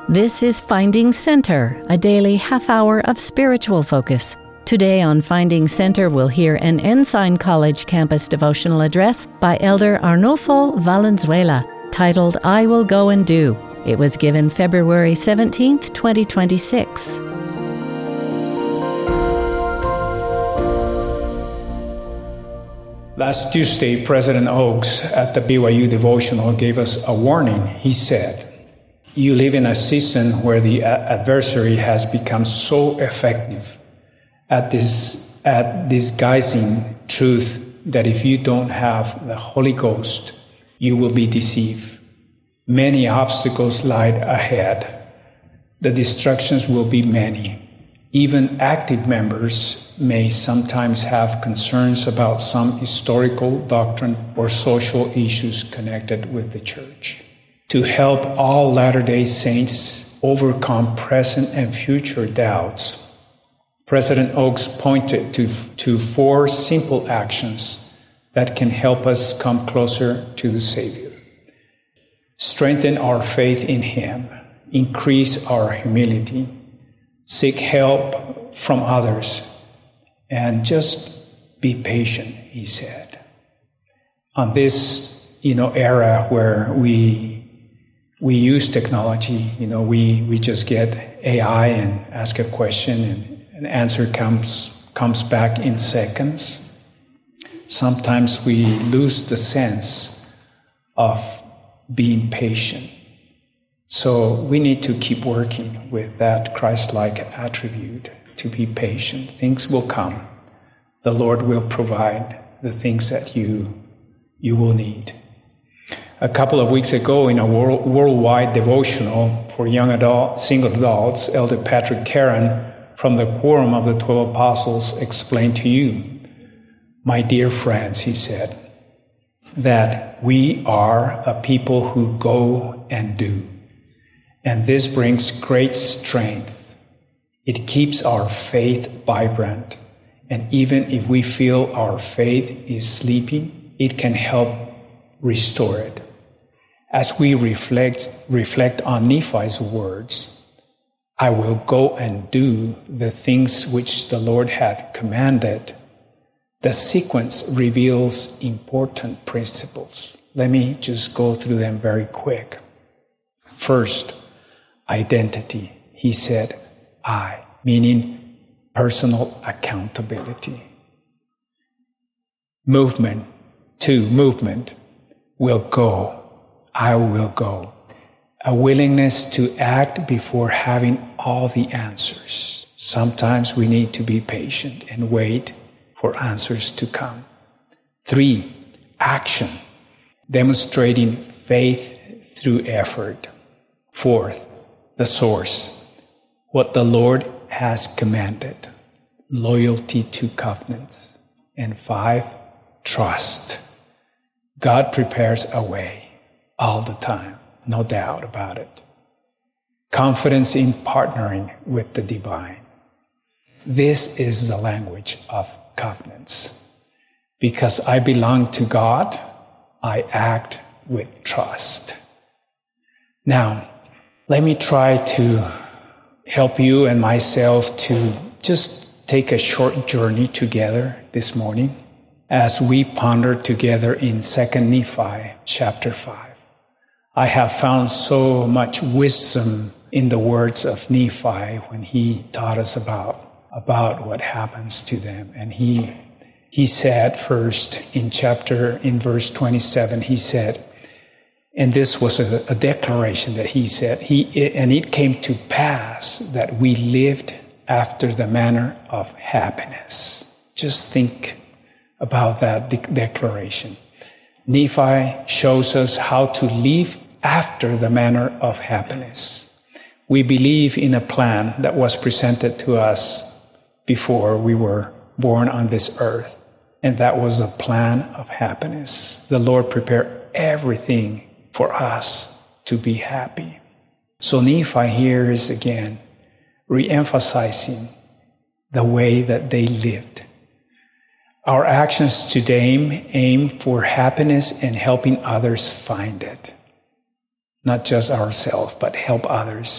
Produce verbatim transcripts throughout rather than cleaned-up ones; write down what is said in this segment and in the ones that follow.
This is Finding Center, a daily half hour of spiritual focus. Today on Finding Center, we'll hear an Ensign College campus devotional address by Elder Arnulfo Valenzuela, titled I Will Go and Do. It was given February seventeenth, twenty twenty-six. Last Tuesday, President Oaks at the B Y U devotional gave us a warning. He said, "You live in a season where the adversary has become so effective at this at disguising truth that if you don't have the Holy Ghost, you will be deceived. Many obstacles lie ahead. The distractions will be many. Even active members may sometimes have concerns about some historical doctrine or social issues connected with the church. To help all Latter-day Saints overcome present and future doubts, President Oaks pointed to, to four simple actions that can help us come closer to the Savior. Strengthen our faith in Him, increase our humility, seek help from others, and just be patient, he said. On this, you know, era where we we use technology, you know, we, we just get A I and ask a question and an answer comes comes back in seconds. Sometimes we lose the sense of being patient. So we need to keep working with that Christ-like attribute, to be patient. Things will come. The Lord will provide the things that you you will need. A couple of weeks ago in a world, worldwide devotional for young adult, single adults, Elder Patrick Caron from the Quorum of the Twelve Apostles explained to you, my dear friends, he said, that we are a people who go and do. And this brings great strength. It keeps our faith vibrant. And even if we feel our faith is sleeping, it can help restore it. As we reflect, reflect on Nephi's words, I will go and do the things which the Lord hath commanded, the sequence reveals important principles. Let me just go through them very quick. First, identity. He said, I, meaning personal accountability. Movement. Two, movement. Will go. I will go. A willingness to act before having all the answers. Sometimes we need to be patient and wait for answers to come. Three, action. Demonstrating faith through effort. Fourth, the source. What the Lord has commanded. Loyalty to covenants. And five, trust. God prepares a way all the time, no doubt about it. Confidence in partnering with the divine. This is the language of covenants. Because I belong to God, I act with trust. Now, let me try to help you and myself to just take a short journey together this morning as we ponder together in Second Nephi chapter five. I have found so much wisdom in the words of Nephi when he taught us about, about what happens to them. And he he said first in chapter, in verse twenty-seven, he said, and this was a, a declaration that he said, he and it came to pass that we lived after the manner of happiness. Just think about that de- declaration. Nephi shows us how to live after the manner of happiness. We believe in a plan that was presented to us before we were born on this earth, and that was a plan of happiness. The Lord prepared everything for us to be happy. So Nephi here is again re-emphasizing the way that they lived. Our actions today aim for happiness and helping others find it. Not just ourselves, but help others.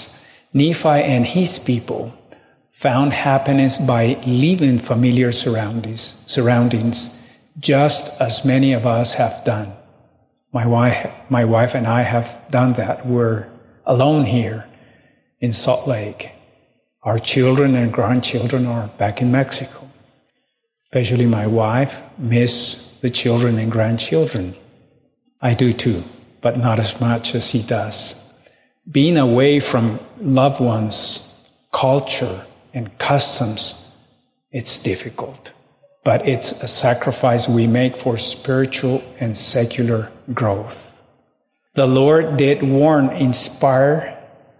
Nephi and his people found happiness by leaving familiar surroundings, surroundings, just as many of us have done. My wife, my wife and I have done that. We're alone here in Salt Lake. Our children and grandchildren are back in Mexico. Especially my wife miss the children and grandchildren. I do too, but not as much as he does. Being away from loved ones, culture, and customs, it's difficult. But it's a sacrifice we make for spiritual and secular growth. The Lord did warn, inspire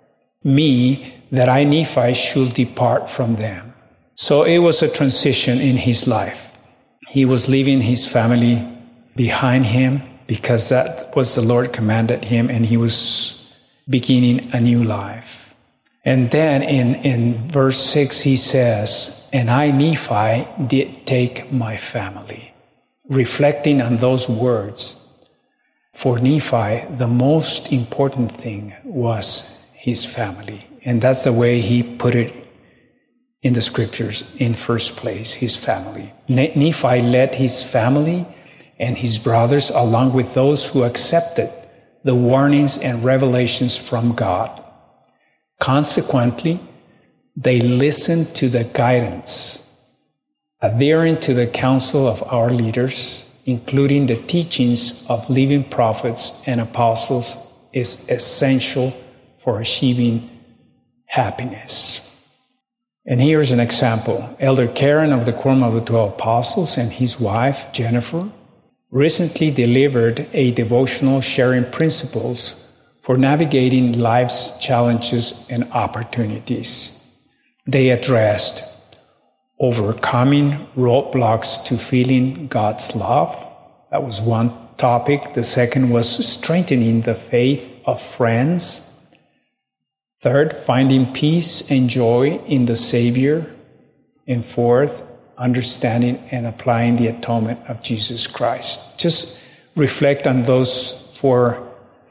me that I, Nephi, should depart from them. So it was a transition in his life. He was leaving his family behind him because that was the Lord commanded him, and he was beginning a new life. And then in, in verse six he says, and I, Nephi, did take my family. Reflecting on those words, for Nephi, the most important thing was his family. And that's the way he put it in the scriptures in first place, his family. Nephi led his family and his brothers along with those who accepted the warnings and revelations from God. Consequently, they listened to the guidance, adhering to the counsel of our leaders, including the teachings of living prophets and apostles, is essential for achieving happiness. And here's an example. Elder Karen of the Quorum of the Twelve Apostles and his wife, Jennifer, recently delivered a devotional sharing principles for navigating life's challenges and opportunities. They addressed overcoming roadblocks to feeling God's love. That was one topic. The second was strengthening the faith of friends. Third, finding peace and joy in the Savior. And fourth, understanding and applying the atonement of Jesus Christ. Just reflect on those four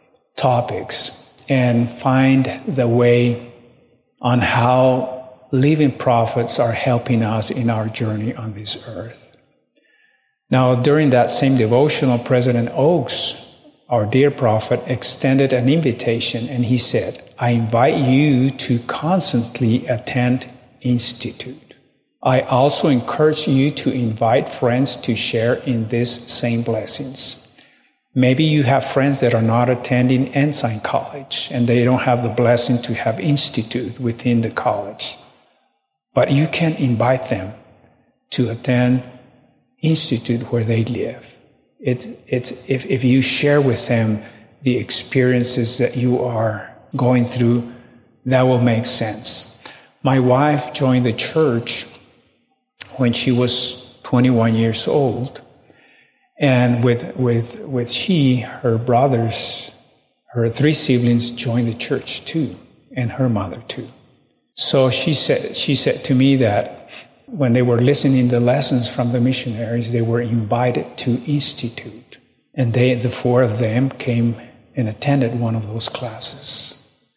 topics and find the way on how living prophets are helping us in our journey on this earth. Now, during that same devotional, President Oaks, our dear prophet, extended an invitation, and he said, I invite you to constantly attend Institute. I also encourage you to invite friends to share in these same blessings. Maybe you have friends that are not attending Ensign College and they don't have the blessing to have Institute within the college. But you can invite them to attend Institute where they live. It, it's, if, if you share with them the experiences that you are going through, that will make sense. My wife joined the church when she was twenty-one years old. And with, with, with she, her brothers, her three siblings joined the church too, and her mother too. So she said, she said to me that when they were listening to lessons from the missionaries, they were invited to Institute. And they, the four of them came and attended one of those classes.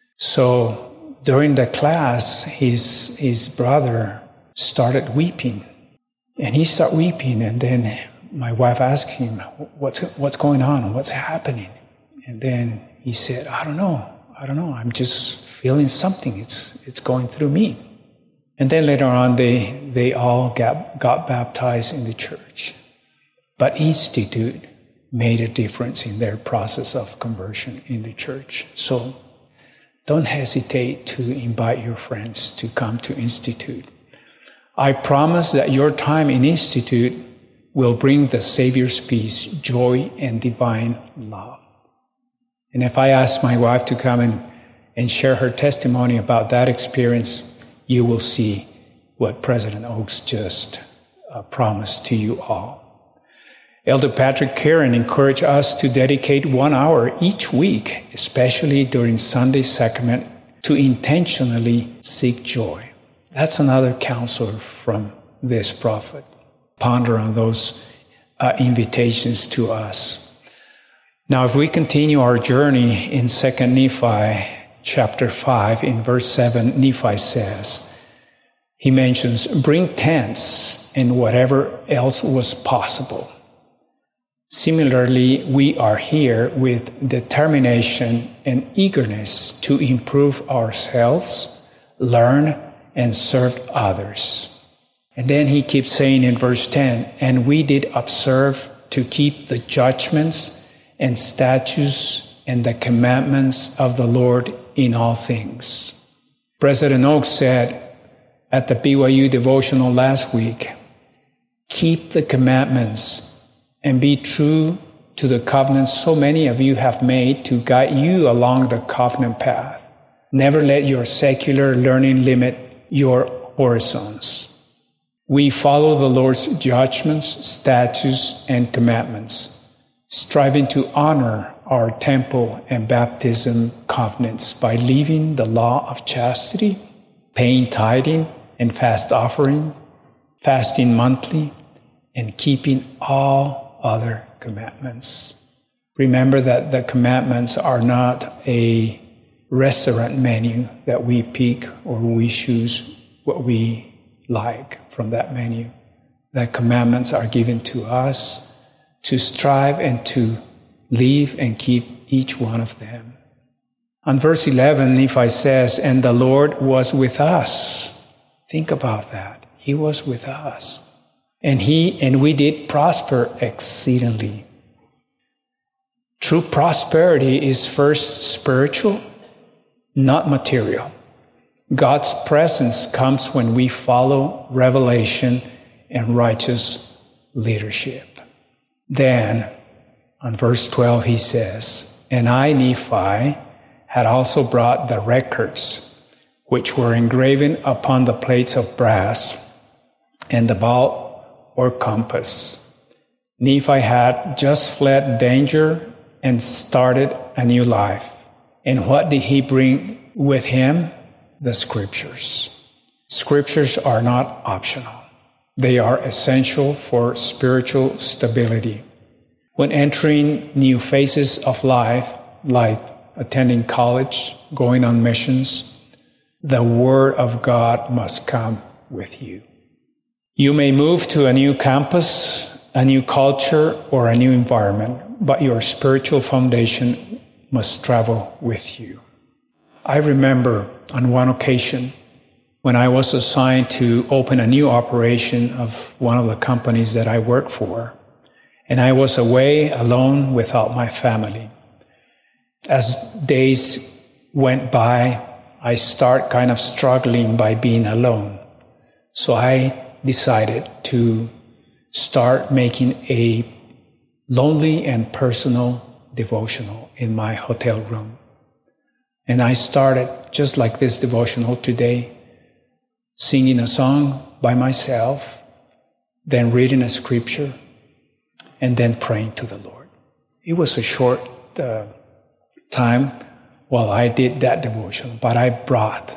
So during the class, his, his brother started weeping. And he started weeping, and then my wife asked him, what's, what's going on? What's happening? And then he said, I don't know. I don't know. I'm just feeling something. It's, it's going through me. And then later on, they, they all got, got baptized in the church. But Institute made a difference in their process of conversion in the church. So don't hesitate to invite your friends to come to Institute. I promise that your time in Institute will bring the Savior's peace, joy, and divine love. And if I ask my wife to come and, and share her testimony about that experience, you will see what President Oaks just uh, promised to you all. Elder Patrick Karen encouraged us to dedicate one hour each week, especially during Sunday sacrament, to intentionally seek joy. That's another counsel from this prophet. Ponder on those uh, invitations to us. Now, if we continue our journey in Second Nephi, chapter five, in verse seven, Nephi says, he mentions, bring tents and whatever else was possible. Similarly, we are here with determination and eagerness to improve ourselves, learn, and serve others. And then he keeps saying in verse ten, and we did observe to keep the judgments and statutes and the commandments of the Lord in all things. President Oaks said at the B Y U devotional last week, keep the commandments and be true to the covenants so many of you have made to guide you along the covenant path. Never let your secular learning limit your horizons. We follow the Lord's judgments, statutes, and commandments, striving to honor our temple and baptism covenants by living the law of chastity, paying tithing and fast offering, fasting monthly, and keeping all other commandments. Remember that the commandments are not a restaurant menu that we pick or we choose what we like from that menu. The commandments are given to us to strive and to live and keep each one of them. On verse eleven, Nephi says, and the Lord was with us. Think about that. He was with us. And he and we did prosper exceedingly. True prosperity is first spiritual, not material. God's presence comes when we follow revelation and righteous leadership. Then, on verse twelve, he says, and I, Nephi, had also brought the records, which were engraven upon the plates of brass, and the ball or compass. Nephi had just fled danger and started a new life. And what did he bring with him? The scriptures. Scriptures are not optional. They are essential for spiritual stability. When entering new phases of life, like attending college, going on missions, the Word of God must come with you. You may move to a new campus, a new culture, or a new environment, but your spiritual foundation must travel with you. I remember on one occasion when I was assigned to open a new operation of one of the companies that I work for, and I was away alone without my family. As days went by, I started kind of struggling by being alone. So I decided to start making a lonely and personal devotional in my hotel room. And I started, just like this devotional today, singing a song by myself, then reading a scripture, and then praying to the Lord. It was a short uh, time while I did that devotion, but I brought,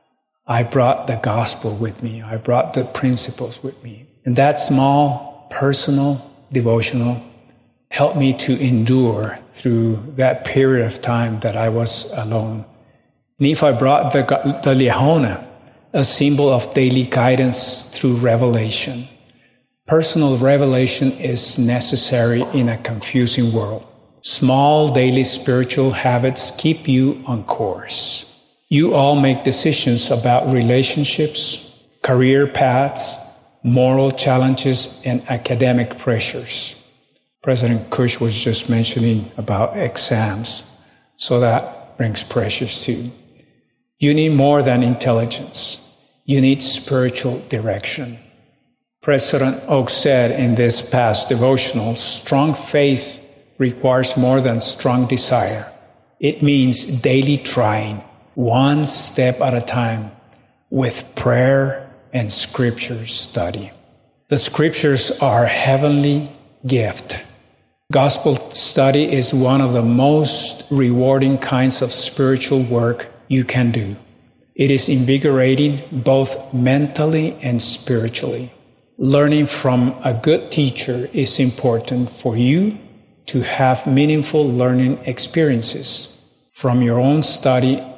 I brought the gospel with me. I brought the principles with me. And that small, personal devotional helped me to endure through that period of time that I was alone. Nephi brought the, the Liahona, a symbol of daily guidance through revelation. Personal revelation is necessary in a confusing world. Small daily spiritual habits keep you on course. You all make decisions about relationships, career paths, moral challenges, and academic pressures. President Kush was just mentioning about exams, so that brings pressures too. You need more than intelligence. You need spiritual direction. President Oaks said in this past devotional, strong faith requires more than strong desire. It means daily trying, one step at a time, with prayer and scripture study. The scriptures are a heavenly gift. Gospel study is one of the most rewarding kinds of spiritual work you can do. It is invigorating both mentally and spiritually. Learning from a good teacher is important for you to have meaningful learning experiences from your own study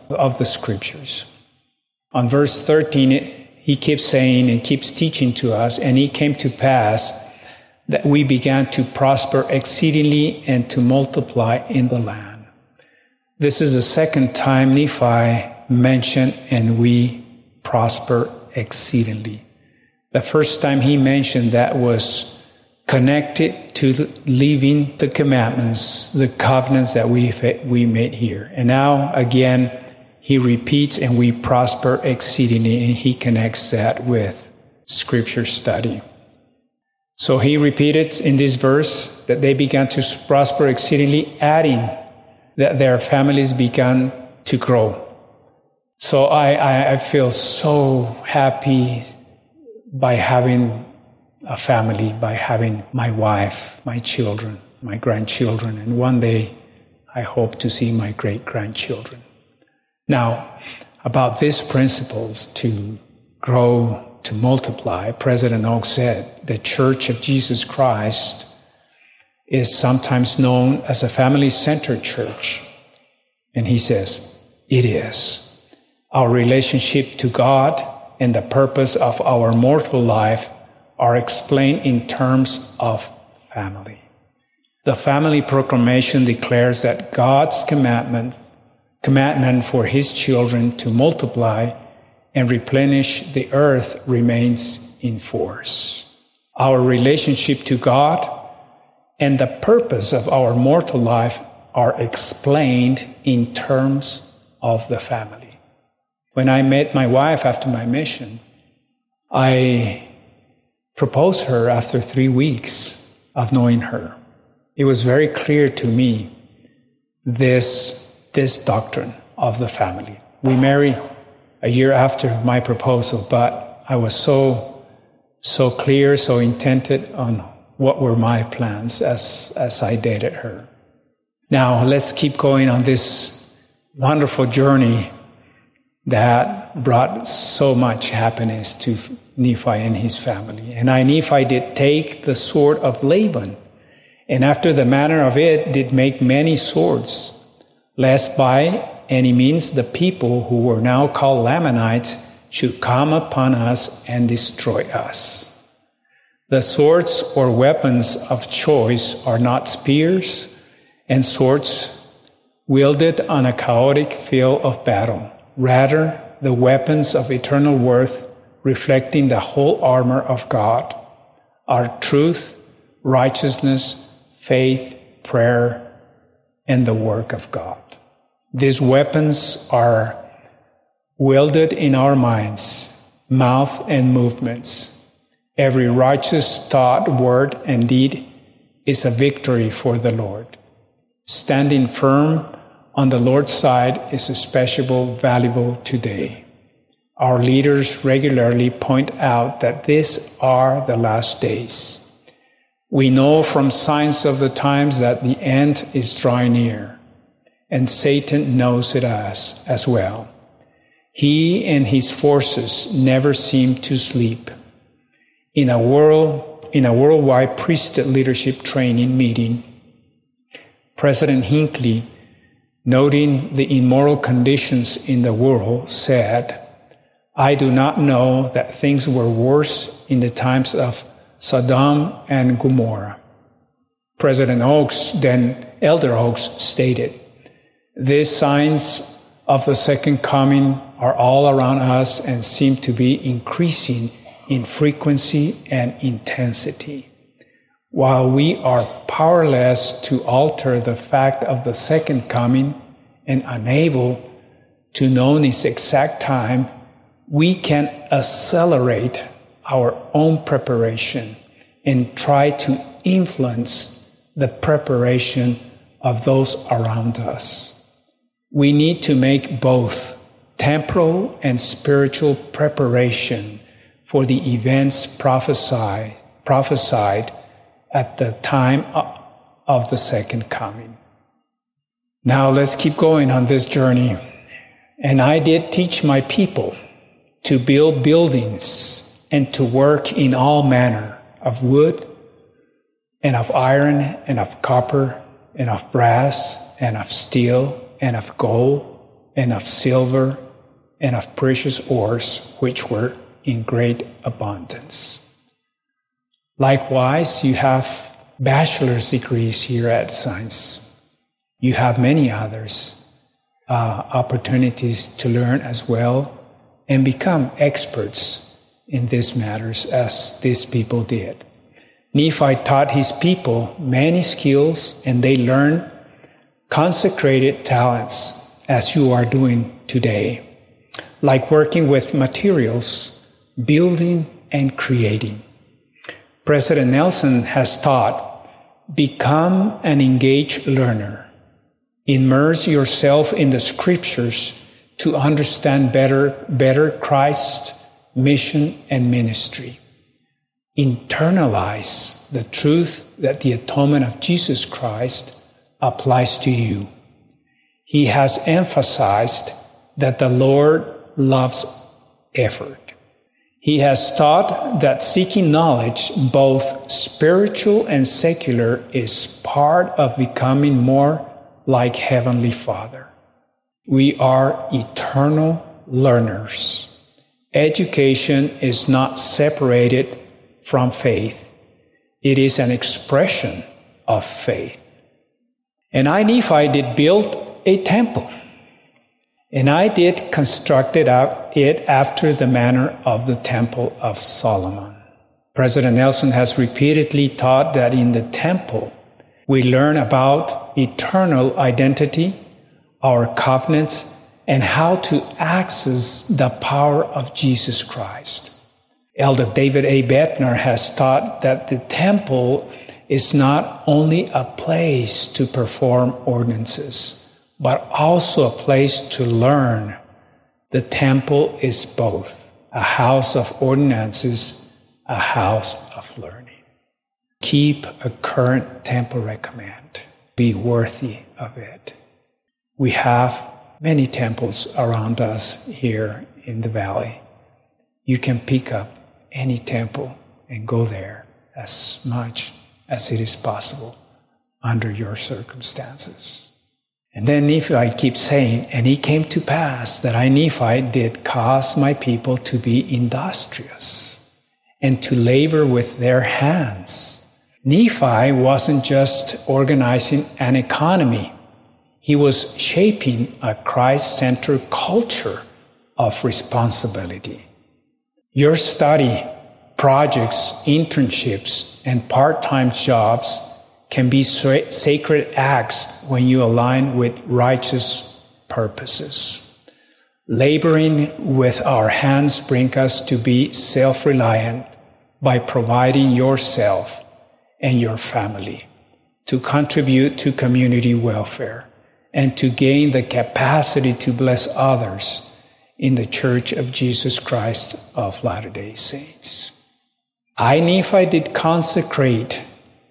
of the Scriptures. On verse thirteen, he keeps saying and keeps teaching to us, and it came to pass that we began to prosper exceedingly and to multiply in the land. This is the second time Nephi mentioned, and we prosper exceedingly. The first time he mentioned that was connected to leaving the commandments, the covenants that we we made here. And now again, he repeats, and we prosper exceedingly, and he connects that with Scripture study. So he repeated in this verse that they began to prosper exceedingly, adding that their families began to grow. So I, I, I feel so happy by having a family, by having my wife, my children, my grandchildren, and one day I hope to see my great-grandchildren. Now, about these principles to grow, to multiply, President Oaks said the Church of Jesus Christ is sometimes known as a family-centered church. And he says, it is. Our relationship to God and the purpose of our mortal life are explained in terms of family. The family proclamation declares that God's commandments commandment for his children to multiply and replenish the earth remains in force. Our relationship to God and the purpose of our mortal life are explained in terms of the family. When I met my wife after my mission, I proposed her after three weeks of knowing her. It was very clear to me this this doctrine of the family. We married a year after my proposal, but I was so, so clear, so intended on what were my plans as, as I dated her. Now, let's keep going on this wonderful journey that brought so much happiness to Nephi and his family. And I, Nephi, did take the sword of Laban, and after the manner of it did make many swords, lest by any means the people who were now called Lamanites should come upon us and destroy us. The swords or weapons of choice are not spears and swords wielded on a chaotic field of battle, rather the weapons of eternal worth reflecting the whole armor of God, our truth, righteousness, faith, prayer, and the work of God. These weapons are wielded in our minds, mouth, and movements. Every righteous thought, word, and deed is a victory for the Lord. Standing firm on the Lord's side is especially valuable today. Our leaders regularly point out that these are the last days. We know from signs of the times that the end is drawing near. And Satan knows it as, as well. He and his forces never seem to sleep. In a world, in a worldwide priesthood leadership training meeting, President Hinckley, noting the immoral conditions in the world, said, I do not know that things were worse in the times of Sodom and Gomorrah. President Oaks, then Elder Oaks, stated, these signs of the second coming are all around us and seem to be increasing in frequency and intensity. While we are powerless to alter the fact of the second coming and unable to know its exact time, we can accelerate our own preparation and try to influence the preparation of those around us. We need to make both temporal and spiritual preparation for the events prophesied, prophesied at the time of the second coming. Now let's keep going on this journey. And I did teach my people to build buildings and to work in all manner of wood and of iron and of copper and of brass and of steel and of gold and of silver, and of precious ores, which were in great abundance. Likewise, you have bachelor's degrees here at Science. You have many others, uh, opportunities to learn as well and become experts in these matters as these people did. Nephi taught his people many skills, and they learned consecrated talents as you are doing today, like working with materials, building, and creating. President Nelson has taught, become an engaged learner. Immerse yourself in the scriptures to understand better, better Christ's mission and ministry. Internalize the truth that the atonement of Jesus Christ applies to you. He has emphasized that the Lord loves effort. He has taught that seeking knowledge, both spiritual and secular, is part of becoming more like Heavenly Father. We are eternal learners. Education is not separated from faith. It is an expression of faith. And I, Nephi, did build a temple. And I did construct it after the manner of the Temple of Solomon. President Nelson has repeatedly taught that in the temple, we learn about eternal identity, our covenants, and how to access the power of Jesus Christ. Elder David A. Bettner has taught that the temple is not only a place to perform ordinances, but also a place to learn. The temple is both a house of ordinances, a house of learning. Keep a current temple recommend. Be worthy of it. We have many temples around us here in the valley. You can pick up any temple and go there as much as it is possible under your circumstances. And then Nephi keeps saying, and it came to pass that I, Nephi, did cause my people to be industrious and to labor with their hands. Nephi wasn't just organizing an economy. He was shaping a Christ-centered culture of responsibility. Your study, projects, internships, and part-time jobs can be sacred acts when you align with righteous purposes. Laboring with our hands brings us to be self-reliant by providing yourself and your family, to contribute to community welfare, and to gain the capacity to bless others in the Church of Jesus Christ of Latter-day Saints. I, Nephi, did consecrate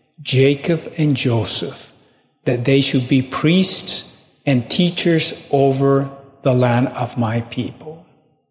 Jacob and Joseph, that they should be priests and teachers over the land of my people.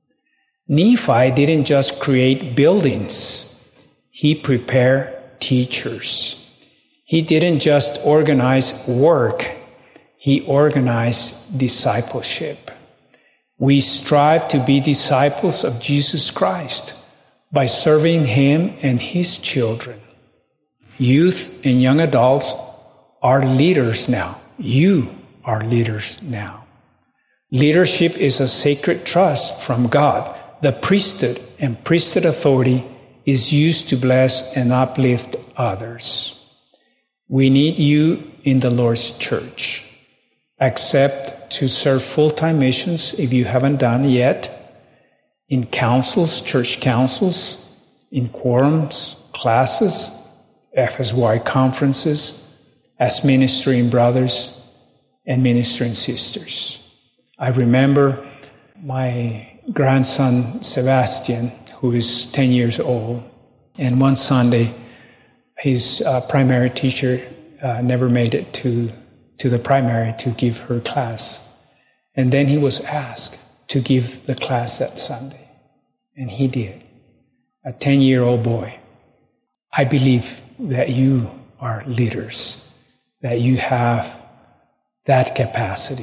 Nephi didn't just create buildings, he prepared teachers. He didn't just organize work, he organized discipleship. We strive to be disciples of Jesus Christ by serving him and his children. Youth and young adults are leaders now. You are leaders now. Leadership is a sacred trust from God. The priesthood and priesthood authority is used to bless and uplift others. We need you in the Lord's church. Accept to serve full-time missions if you haven't done yet, in councils, church councils, in quorums, classes, F S Y conferences, as ministering brothers and ministering sisters. I remember my grandson Sebastian, who is ten years old, and one Sunday his uh, primary teacher uh, never made it to, to the primary to give her class. And then he was asked to give the class that Sunday. And he did. A ten-year-old boy. I believe that you are leaders, that you have that capacity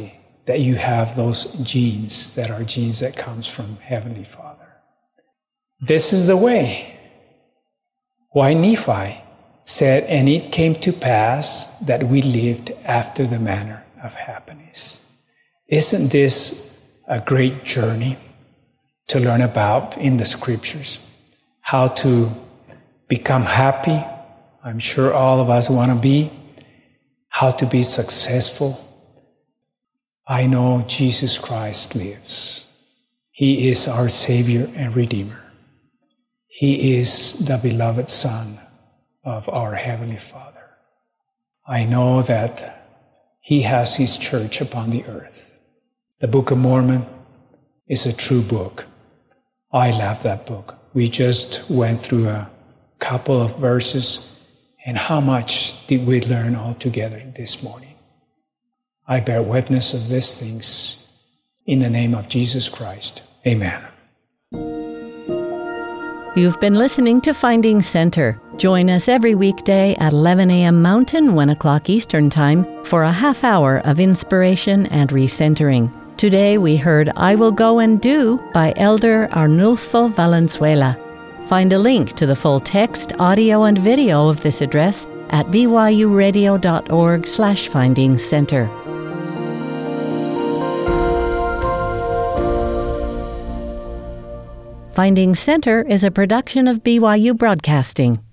that you have those genes that are genes that comes from Heavenly Father. This is the way. Why Nephi said, and it came to pass that we lived after the manner of happiness. Isn't this a great journey to learn about in the scriptures? How to become happy. I'm sure all of us want to be. How to be successful. I know Jesus Christ lives. He is our Savior and Redeemer. He is the beloved Son of our Heavenly Father. I know that He has His church upon the earth. The Book of Mormon is a true book. I love that book. We just went through a couple of verses, and how much did we learn all together this morning? I bear witness of these things in the name of Jesus Christ. Amen. You've been listening to Finding Center. Join us every weekday at eleven a.m. Mountain, one o'clock Eastern Time for a half hour of inspiration and recentering. Today we heard I Will Go and Do by Elder Arnulfo Valenzuela. Find a link to the full text, audio, and video of this address at b y u radio dot org slash finding center. Finding Center is a production of B Y U Broadcasting.